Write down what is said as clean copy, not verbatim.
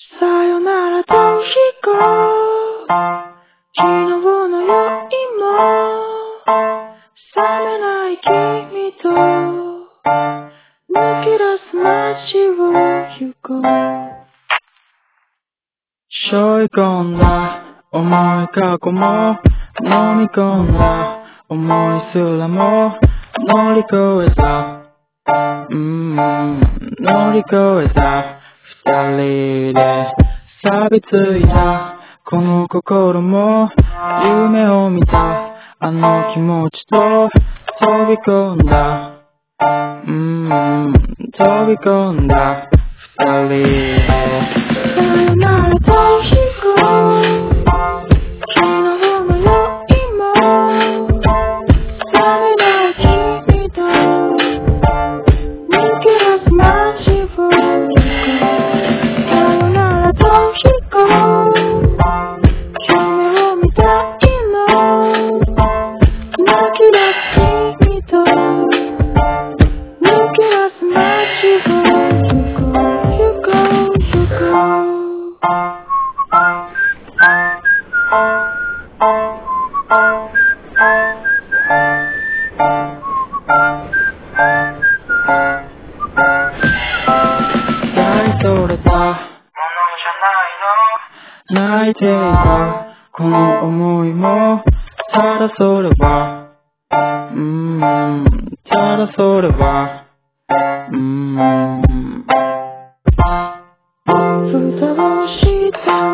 さよならと飛行昨日の酔いも冷めない君と抜け出す街を行こう背負い込んだ重い過去も飲み込んだ思いすらも乗り越えた乗り越えた二人で錆びついたこの心も夢を見たあの気持ちと飛び込んだ飛び込んだ二人でさよならと飛行昨日の夜も冷めない君と抜け出す街を行こうさよならと飛行夢を見たいの泣き出す君と抜け出す街を行こう行こう行こう泣いていたこの想いもただそれはただそれは蓋をした